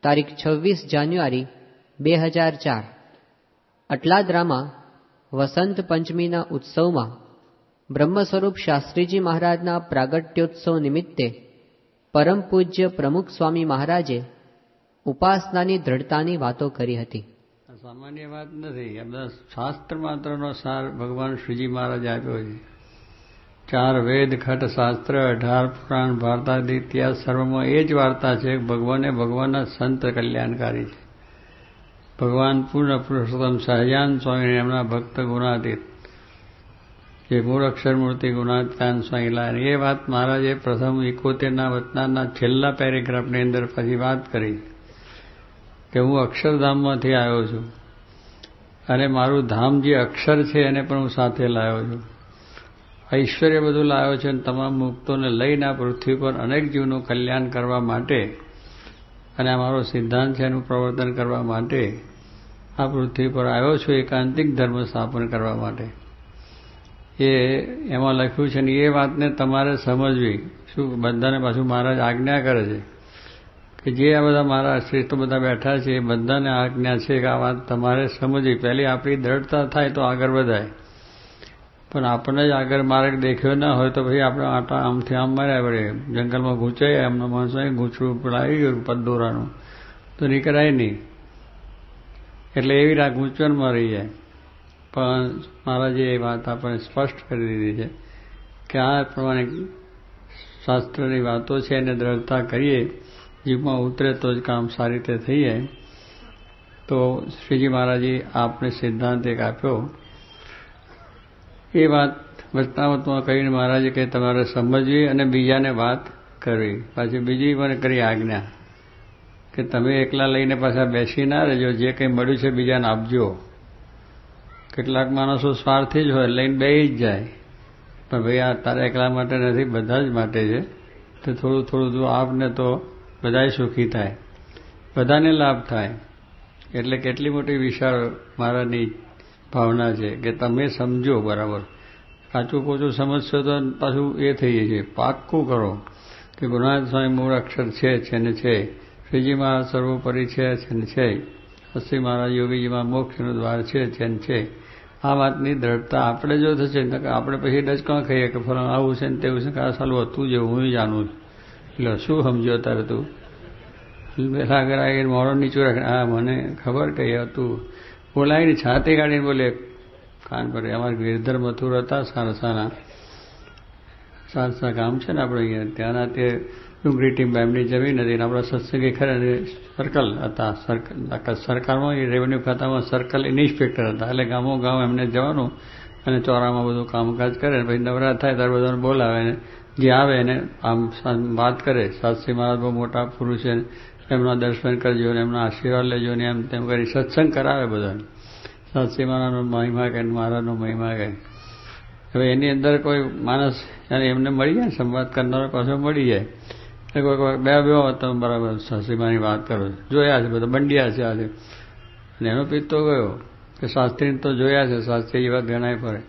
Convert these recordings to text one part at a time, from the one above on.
તારીખ 26 જાન્યુઆરી 2004 અટલાદરામાં વસંત પંચમીના ઉત્સવમાં બ્રહ્મ સ્વરૂપ શાસ્ત્રીજી મહારાજના પ્રાગટ્યોત્સવ નિમિત્તે પરમ પૂજ્ય પ્રમુખ સ્વામી મહારાજે ઉપાસનાની દ્રઢતાની વાતો કરી હતી. સામાન્ય વાત નથી. આ બધા શાસ્ત્ર માત્રનો સાર ભગવાન શ્રીજી મહારાજ આપ્યો છે. 4 વેદ, ખટ, શાસ્ત્ર, 18 પુરાણ, ભારતાદિ ઇતિહાસ સર્વમાં એ જ વાર્તા છે. ભગવાનના સંત કલ્યાણકારી છે. ભગવાન પૂર્ણ પુરુષોત્તમ સહજાન સ્વામી એમના ભક્ત ગુણાતીત જે મૂળ અક્ષર મૂર્તિ ગુણાતીતાન સ્વામી લાયા. એ વાત મહારાજે પ્રથમ 71ના વચનાના છેલ્લા પેરેગ્રાફની અંદર પછી વાત કરી કે હું અક્ષરધામમાંથી આવ્યો છું અને મારું ધામ જે અક્ષર છે એને પણ હું સાથે લાવ્યો છું. ઐશ્વર્ય બધું લાવ્યો છે અને તમામ મુક્તોને લઈને આ પૃથ્વી પર અનેક જીવનું કલ્યાણ કરવા માટે અને આ મારો સિદ્ધાંત છે એનું પ્રવર્તન કરવા માટે આ પૃથ્વી પર આવ્યો છું, એકાંતિક ધર્મ સ્થાપન કરવા માટે. એમાં લખ્યું છે ને એ વાતને તમારે સમજવી. શું બધાને પાછું મહારાજ આજ્ઞા કરે છે કે જે આ બધા મારા શ્રેષ્ઠ બધા બેઠા છે એ બધાને આજ્ઞા છે કે આ વાત તમારે સમજવી. પહેલી આપણી દ્રઢતા થાય તો આગળ વધાય, પણ આપણને જ આગળ માર્ગ દેખ્યો ના હોય તો પછી આપણે આમથી આમ માર્યા પડે. જંગલમાં ગૂંચાય એમના માણસો ગૂંચડું આવી ગયું પદદોરાનું તો નીકળાય નહીં, એટલે એવી ગૂંચવણમાં રહી જાય. પણ મહારાજે એ વાત આપણે સ્પષ્ટ કરી દીધી છે કે આ પ્રમાણે શાસ્ત્રની વાતો છે એને દ્રઢતા કરીએ, જીવમાં ઉતરે તો જ કામ સારી રીતે થઈ જાય. તો શ્રીજી મહારાજે આપને સિદ્ધાંત એક આપ્યો. એ વાત વચનામતમાં કહીને મહારાજે કે તમારે સમજવી અને બીજાને વાત કરવી. પાછી બીજી મને કરી આજ્ઞા કે તમે એકલા લઈને પાછા બેસી ના રહેજો, જે કંઈ મળ્યું છે બીજાને આપજો. કેટલાક માણસો સ્વાર્થી જ હોય, લઈને બેસી જ જાય, પણ ભાઈ આ તારા એકલા માટે નથી, બધા જ માટે છે. તો થોડું થોડું જો આપને તો બધા સુખી થાય, બધાને લાભ થાય. એટલે કેટલી મોટી વિશાળ મહારાજની ભાવના છે કે તમે સમજો બરાબર. કાચું કોચું સમજશો તો પાછું એ થઈ જશે. પાક્કું કરો કે ગુરુનાથ સ્વામી મૂળ અક્ષર છે ને છે, શ્રીજી મહારાજ સર્વોપરી છે ને છે, અશ્રી મહારાજ યોગીજીમાં મોક્ષનું દ્વાર છે ને છે. આ વાતની દ્રઢતા આપણે જો થશે ને આપણે પછી ડચકાં ખાઈએ કે ફલાણ આવું છે ને તેવું છે કે આ સાલું હતું જે હું જાણું છું. એટલે શું સમજ્યો તારે તું? પહેલાં આગળ આવીને મોડો નીચું રાખે, હા મને ખબર કઈ હતું. બોલાવીને છાતી કાઢીને બોલે કાન પર. અમારે ગિરધર મથુર હતા સારસા ગામ છે ને આપણે અહીંયા, ત્યાંના તે ડુંગળી ટીમ એમની જમીન હતી ને આપણા સત્સંગી ખરા સર્કલ હતા. સરકારમાં રેવન્યુ ખાતામાં સર્કલ ઇન્સ્પેક્ટર હતા. એટલે ગામો ગામ એમને જવાનું અને ચોરામાં બધું કામકાજ કરે. પછી નવરાત થાય ત્યારે બધાને બોલાવે ને જે આવે એને આમ વાત કરે. શાસ્ત્રી મહારાજ બહુ મોટા પુરુષ છે, એમના દર્શન કરજો ને એમના આશીર્વાદ લેજો ને એમ તેમ કરી સત્સંગ કરાવે બધાને. શાસ્ત્રી મહારાજનો મહિમા કહે, મહારાજનો મહિમા કહે. હવે એની અંદર કોઈ માણસ એમને મળી જાય, સંવાદ કરનારો પાછો મળી જાય. કોઈ બે હતો બરાબર શાસ્ત્રીમાની વાત કરો, જોયા છે બધા બંડિયા છે આજે. અને એનો પિત્તો ગયો કે શાસ્ત્રીને તો જોયા છે, શાસ્ત્રી એ વાત ગણાય પડે.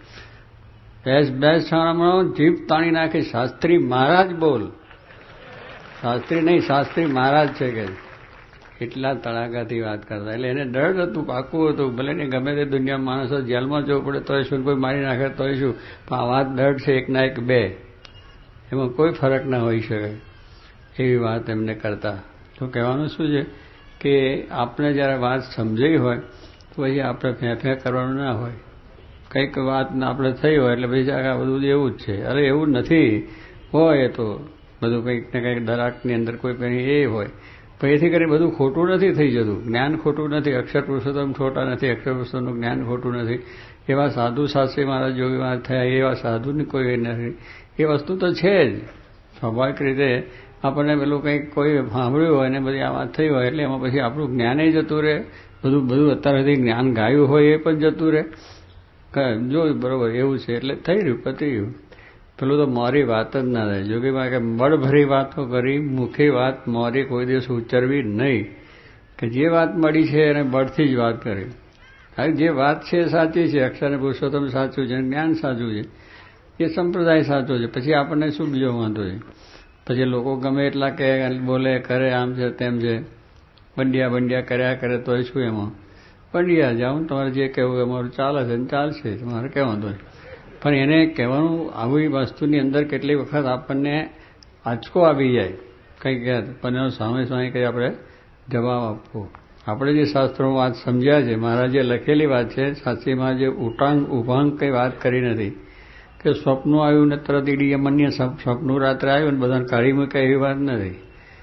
બે શાળામાં જીભ તાણી નાખી, શાસ્ત્રી મહારાજ બોલ. શાસ્ત્રી નહીં, શાસ્ત્રી મહારાજ છે કે એટલા તડાકાથી વાત કરતા. એટલે એને ડર હતું, પાકું હતું. ભલે ને ગમે તે દુનિયા માણસો જેલમાં જવું પડે તોય શું, કોઈ મારી નાખે તોય શું, પણ આ વાત ડર છે એકના એક બે, એમાં કોઈ ફરક ના હોઈ શકે એવી વાત એમને કરતા. તો કહેવાનું શું છે કે આપણે જ્યારે વાત સમજાઈ હોય તો પછી આપણે ફેંફે કરવાનું ના હોય. કંઈક વાત આપણે થઈ હોય એટલે પછી આ બધું એવું જ છે. અરે એવું નથી હોય, તો બધું કંઈક ને કંઈક દરાકની અંદર કોઈ કંઈ એ હોય. પણ એથી કરીને બધું ખોટું નથી થઈ જતું. જ્ઞાન ખોટું નથી, અક્ષર પુરુષોત્તમ ખોટા નથી, અક્ષર પુરુષોત્તમનું જ્ઞાન ખોટું નથી. એવા સાધુ શાસ્ત્રી મહારાજ યોગી મહારાજ થયા, એવા સાધુની કોઈ નથી. એ વસ્તુ તો છે જ. સ્વાભાવિક રીતે આપણને પેલું કંઈક કોઈ સાંભળ્યું હોય ને બધી આ વાત થઈ હોય એટલે એમાં પછી આપણું જ્ઞાને જતું રહે. બધું અત્યાર સુધી જ્ઞાન ગાયું હોય એ પણ જતું રહે. જોયું બરોબર એવું છે એટલે થઈ રહ્યું, પતી રહ્યું. પેલું તો મોરી વાત જ ના રહે. જોગીમાં કે બળભરી વાતો કરી, મુખી વાત મોરી કોઈ દિવસ ઉચ્ચરવી નહીં. કે જે વાત મળી છે એને બળથી જ વાત કરી. જે વાત છે એ સાચી છે, અક્ષર પુરુષોત્તમ સાચું છે, જ્ઞાન સાચું છે, એ સંપ્રદાય સાચો છે. પછી આપણને શું બીજો વાંધો છે? પછી લોકો ગમે એટલા કે બોલે કરે, આમ છે તેમ છે, બંડિયા કર્યા કરે તો શું એમાં બંડિયા જાઉં, તમારે જે કહેવું અમારું ચાલે છે ને ચાલશે, તમારે કેમ વાંધો નહીં. પણ એને કહેવાનું આવી વસ્તુની અંદર કેટલી વખત આપણને આંચકો આવી જાય, કંઈક પણ એનો સામે કંઈ આપણે જવાબ આપવો. આપણે જે શાસ્ત્રોમાં વાત સમજ્યા છે, મહારાજે લખેલી વાત છે, શાસ્ત્રીમાં જે ઉભાંગ કંઈ વાત કરી નથી કે સ્વપ્નું આવ્યું ને તરત ઈડી મન્ય સ્વપ્નું રાત્રે આવ્યું ને બધાને કાઢી મૂકે એવી વાત નથી.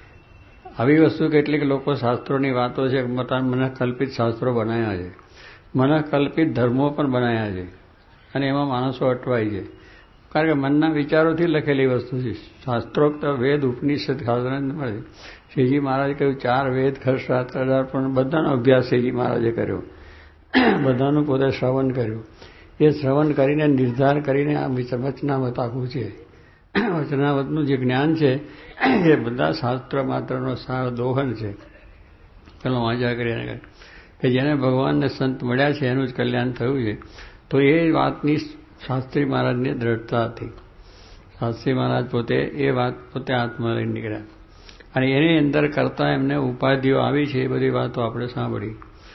આવી વસ્તુ કેટલીક લોકો શાસ્ત્રોની વાતો છે, મનઃકલ્પિત શાસ્ત્રો બનાવ્યા છે, મનઃકલ્પિત ધર્મો પણ બનાવ્યા છે અને એમાં માણસો અટવાય છે. કારણ કે મનના વિચારોથી લખેલી વસ્તુ છે. શાસ્ત્રોક્ત વેદ ઉપનિષદ શાસ્ત્ર મળે. શ્રીજી મહારાજે કહ્યું 4 વેદ ખરશાસ્ત્ર પણ બધાનો અભ્યાસ શ્રીજી મહારાજે કર્યો, બધાનું પોતે શ્રવણ કર્યું. એ શ્રવણ કરીને નિર્ધાર કરીને આ વચનાવત આખું છે. વચનાવતનું જે જ્ઞાન છે એ બધા શાસ્ત્ર માત્રનો સાર દોહન છે. પેલો વાંચા કરીને કે જેને ભગવાનને સંત મળ્યા છે એનું જ કલ્યાણ થયું છે. તો એ વાતની શાસ્ત્રી મહારાજને દ્રઢતા હતી. શાસ્ત્રી મહારાજ પોતે એ વાત પોતે હાથમાં લઈને નીકળ્યા અને એની અંદર કરતા એમને ઉપાધિઓ આવી છે એ બધી વાતો આપણે સાંભળી.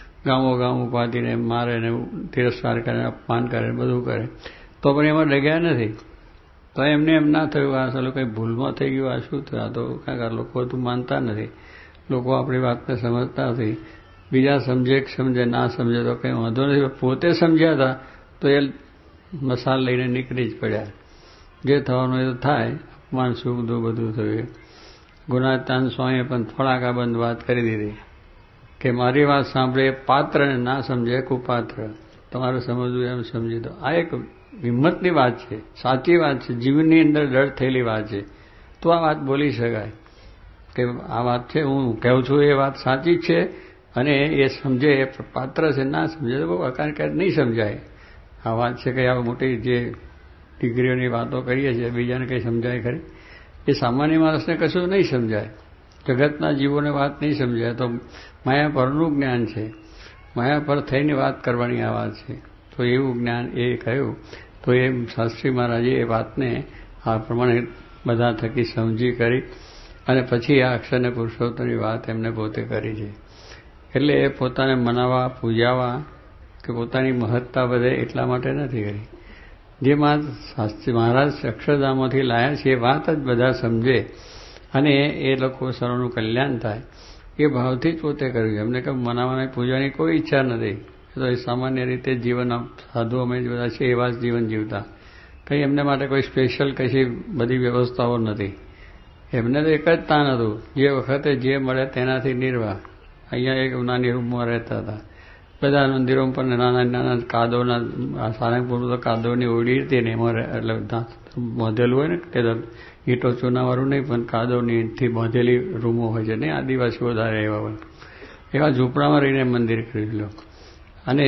ગામ ઉપાધિને મારે ને તિરસ્કાર કરે, અપમાન કરે, બધું કરે, તો પણ એમાં ડગ્યા નથી. તો એમને એમ ના થયું આ ચાલો કંઈ ભૂલમાં થઈ ગયું, આ શું થયું, આ તો કાંઈ લોકો તો માનતા નથી, લોકો આપણી વાતને સમજતા નથી. બીજા સમજે ના સમજે તો કંઈ વાંધો નથી. પોતે સમજ્યા હતા તો એ મસાલ લઈને નીકળી જ પડ્યા. જે થવાનું એ તો થાય, અપમાન સુખ બધું થયું. ગુણાતાન સ્વામીએ પણ થોડાક બંધ વાત કરી દીધી કે મારી વાત સાંભળે પાત્રને ના સમજે કુપાત્ર, તમારે સમજવું એમ સમજી દો. આ એક હિંમતની વાત છે, સાચી વાત છે, જીવનની અંદર ડર થયેલી વાત છે. તો આ વાત બોલી શકાય કે આ વાત છે, હું કહું છું એ વાત સાચી છે અને એ સમજે એ પાત્ર છે, ના સમજે તો બહુ અકારકાર નહીં સમજાય. આ વાત છે કે આ મોટી જે ડિગ્રીઓની વાતો કરીએ છીએ બીજાને કંઈ સમજાય ખરી? એ સામાન્ય માણસને કશું નહીં સમજાય, જગતના જીવોને વાત નહીં સમજાય. તો માયા પરનું જ્ઞાન છે, માયા પર થઈને વાત કરવાની આ વાત છે. તો એવું જ્ઞાન એ કહ્યું. તો એ શાસ્ત્રી મહારાજે એ વાતને આ પ્રમાણે બધા થકી સમજી કરી અને પછી આ અક્ષરને પુરુષોત્તમની વાત એમને પોતે કરી છે. એટલે એ પોતાને મનાવવા, પૂજાવા કે પોતાની મહત્તા વધે એટલા માટે નથી કરી. જે વાત શાસ્ત્રી મહારાજ અક્ષરધામમાંથી લાયા છે એ વાત જ બધા સમજે અને એ લોકો સર્વનું કલ્યાણ થાય એ ભાવથી જ પોતે કર્યું. એમને કંઈ મનાવવાની પૂજાની કોઈ ઈચ્છા નથી. તો એ સામાન્ય રીતે જીવન સાધુ અમે જ બધા છે એવા જ જીવન જીવતા. કંઈ એમને માટે કોઈ સ્પેશિયલ કશી બધી વ્યવસ્થાઓ નથી. એમને તો એક જ તાન હતું, જે વખતે જે મળે તેનાથી નિર્વાહ. અહીંયા એક નાની રૂમમાં રહેતા હતા. બધા મંદિરો પર નાના કાદવના, સારંગપુર તો કાદવની ઓડી હતી ને એમાં એટલે બાંધેલું હોય ને તે ઈંટો ચૂનાવાળું નહીં પણ કાદવનીથી બાંધેલી રૂમો હોય છે. નહીં આદિવાસી વધારે એવા હોય, એવા ઝૂંપડામાં રહીને મંદિર કરી લો અને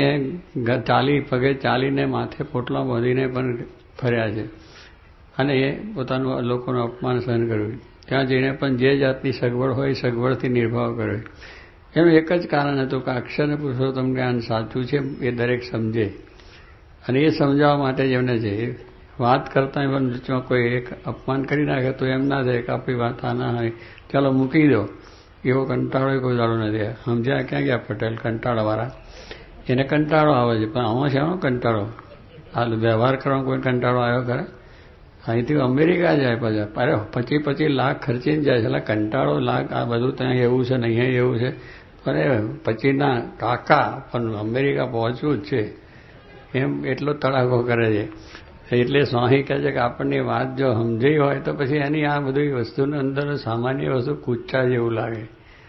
પગે ચાલીને માથે પોટલા બાંધીને પણ ફર્યા છે અને એ પોતાનું લોકોનું અપમાન સહન કર્યું. ત્યાં જઈને પણ જે જાતની સગવડ હોય એ સગવડથી નિર્ભાવ કર્યો. એનું એક જ કારણ હતું કે અક્ષર પુરુષોત્તમ જ્ઞાન સાચું છે એ દરેક સમજે અને એ સમજાવવા માટે જ એમને છે. વાત કરતા વચમાં કોઈ એક અપમાન કરી નાખે તો એમ ના થાય કે આપણી વાત આ ના હોય, ચાલો મૂકી દો. એવો કંટાળો કોઈ દાડો નથી. સમજ્યા ક્યાં ગયા પટેલ કંટાળાવાળા? એને કંટાળો આવે છે પણ આમાં છે એનો કંટાળો. આ વ્યવહાર કરવાનો કોઈ કંટાળો આવ્યો ખરે? અહીંથી અમેરિકા જાય પાછા, અરે 25 લાખ ખર્ચીને જાય છે. એટલે કંટાળો લાખ આ બધું ત્યાં એવું છે ને અહીંયા એવું છે. અરે 25ના કાકા પણ અમેરિકા પહોંચવું જ છે એમ એટલો તડાકો કરે છે. એટલે સ્વામી કહે છે કે આપણને વાત જો સમજાઈ હોય તો પછી એની આ બધી વસ્તુની અંદર સામાન્ય વસ્તુ કૂચા જેવું લાગે.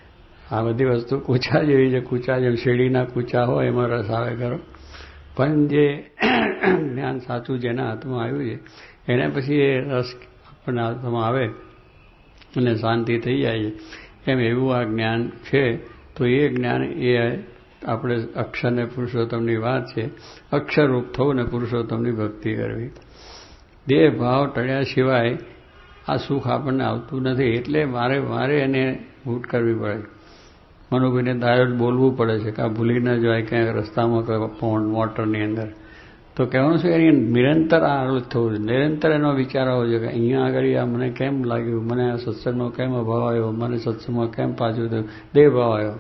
આ બધી વસ્તુ કૂચા જેવી છે. કૂચા જેમ શેરડીના કૂચા હોય એમાં રસ આવે ખરો, પણ જે જ્ઞાન સાચું જેના હાથમાં આવ્યું છે એને પછી એ રસ આપણને હાથમાં આવે અને શાંતિ થઈ જાય છે. એમ એવું આ જ્ઞાન છે. તો એ જ્ઞાન એ આપણે અક્ષરને પુરુષોત્તમની વાત છે. અક્ષરરૂપ થવું ને પુરુષોત્તમની ભક્તિ કરવી. દેહ ભાવ ટળ્યા સિવાય આ સુખ આપણને આવતું નથી. એટલે વારે એને ભૂટ કરવી પડે. મનુભાઈને દાયો બોલવું પડે છે કે આ ભૂલી ન જવાય ક્યાંક રસ્તામાં મોટરની અંદર. તો કહેવાનું છે એની નિરંતર આ થવું છે, નિરંતર એનો વિચાર આવવો જોઈએ કે અહીંયા આગળ આ મને કેમ લાગ્યું, મને આ સત્સંગનો કેમ અભાવ આવ્યો, મને સત્સંગમાં કેમ પાછું થયું, દેહ ભાવ આવ્યો.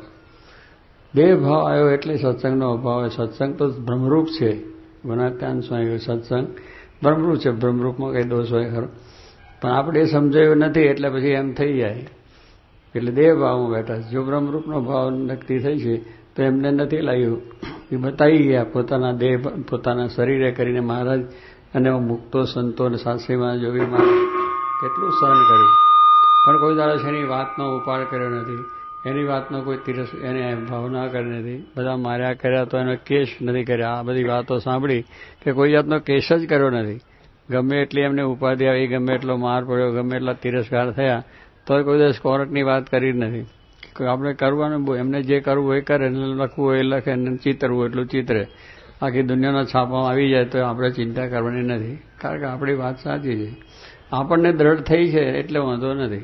દેહ ભાવ આવ્યો એટલે સત્સંગનો અભાવ હોય. સત્સંગ તો બ્રહ્મરૂપ છે. વનાત્યાન સ્વામી સત્સંગ બ્રહ્મરૂપ છે, બ્રહ્મરૂપમાં કઈ દોષ હોય ખરો, પણ આપણે એ સમજાયું નથી એટલે પછી એમ થઈ જાય એટલે દેહ ભાવમાં બેઠા છે. જો બ્રહ્મરૂપનો ભાવ નક્કી થઈ છે તો એમને નથી લાગ્યું, એ બતાવી ગયા પોતાના દેહ પોતાના શરીરે કરીને. મહારાજ અને મુક્તો સંતો અને શાસ્ત્રીમાં જોગી મહારાજ કેટલું સહન કર્યું, પણ કોઈ દાડો એની વાતનો ઉપાડ કર્યો નથી, એની વાતનો કોઈ એને ભાવના કરી નથી. બધા માર્યા કર્યા તો એનો કેસ નથી કર્યા. આ બધી વાતો સાંભળી કે કોઈ જાતનો કેસ જ કર્યો નથી. ગમે એટલી એમને ઉપાધિ આવી, ગમે એટલો માર પડ્યો, ગમે એટલા તિરસ્કાર થયા, તો કોઈ દિવસ કોર્ટની વાત કરી નથી. આપણે કરવાનું એમને જે કરવું એ કરે, લખવું હોય એ લખે, ચિતરવું એટલું ચિતરે. આખી દુનિયાના છાપામાં આવી જાય તો આપણે ચિંતા કરવાની નથી, કારણ કે આપણી વાત સાચી છે. આપણને દ્રઢ થઈ છે એટલે વાંધો નથી.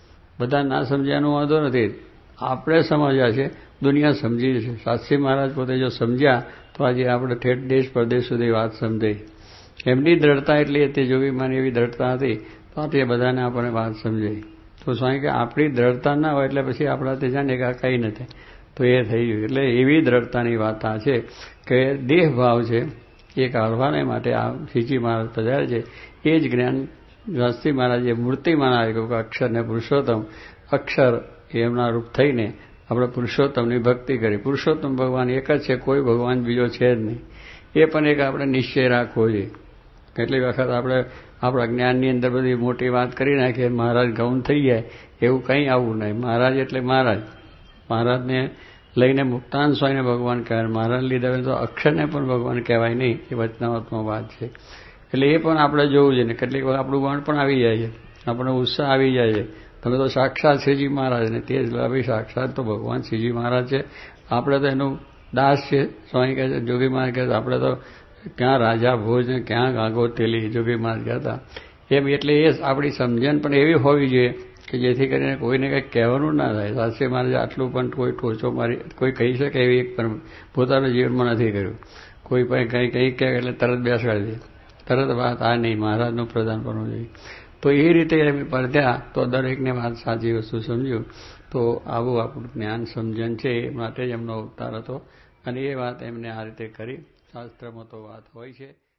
બધા ના સમજ્યાનો વાંધો નથી. આપણે સમજ્યા છે, દુનિયા સમજી છે. શાસ્ત્રી મહારાજ પોતે જો સમજ્યા તો આજે આપણે ઠેઠ દેશ પરદેશ સુધી વાત સમજાઈ. એમની દ્રઢતા એટલી હતી, જોગીમાની એવી દ્રઢતા હતી તો તે બધાને આપણને વાત સમજાઈ. તો સ્વામી કે આપણી દ્રઢતા ના હોય એટલે પછી આપણાથી જાણે કે આ કંઈ નથી, તો એ થઈ ગયું. એટલે એવી દ્રઢતાની વાત આ છે કે દેહ ભાવ છે એ કાઢવાને માટે આ શ્રીજી મહારાજ પધારે છે. એ જ જ્ઞાન શાસ્ત્રી મહારાજે મૂર્તિમાં આવે કે અક્ષર ને પુરુષોત્તમ, અક્ષર એમના રૂપ થઈને આપણે પુરુષોત્તમની ભક્તિ કરી. પુરુષોત્તમ ભગવાન એક જ છે, કોઈ ભગવાન બીજો છે જ નહીં. એ પણ એક આપણે નિશ્ચય રાખવો જોઈએ. કેટલીક વખત આપણે આપણા જ્ઞાનની અંદર બધી મોટી વાત કરી નાખીએ, મહારાજ ગૌણ થઈ જાય, એવું કંઈ આવવું નહીં. મહારાજ એટલે મહારાજ. મહારાજને લઈને મુક્તાન સ્વામીને ભગવાન કહેવાય, મહારાજ લીધા તો અક્ષરને પણ ભગવાન કહેવાય નહીં. એ વચનાવતમાં વાત છે. એટલે એ પણ આપણે જોવું જોઈએ. કેટલીક વખત આપણું ગણ પણ આવી જાય છે, આપણને ઉત્સાહ આવી જાય છે. તમે તો સાક્ષાત શ્રીજી મહારાજ ને તે જ ભાઈ સાક્ષાત તો ભગવાન શ્રીજી મહારાજ છે. આપણે તો એનું દાસ છે. સ્વામી કહે છે, જોગી મહારાજ કહે છે આપણે તો ક્યાં રાજા ભોજ ને ક્યાં ગાગો તેલી, જોગી મહારાજ કહેતા એમ. એટલે એ આપણી સમજણ પણ એવી હોવી જોઈએ કે જેથી કરીને કોઈને કંઈક કહેવાનું ના થાય. શાસ્ત્રી મહારાજે આટલું પણ કોઈ ટોચો મારી કોઈ કહી શકે એવી એક પણ પોતાના જીવનમાં નથી કર્યું. કોઈ પણ કંઈ કહે એટલે તરત બેસાડી દે, તરત વાત આ નહીં, મહારાજનું પ્રદાન કરવું જોઈએ. તો એ રીતે એમ પડ્યા તો દરેકને વાત સાચી વસ્તુ સમજ્યું. તો આવું આપણું જ્ઞાન સમજણ છે એ માટે જ એમનો અવતાર હતો અને એ વાત એમને આ રીતે કરી. શાસ્ત્રમાં તો વાત હોય છે.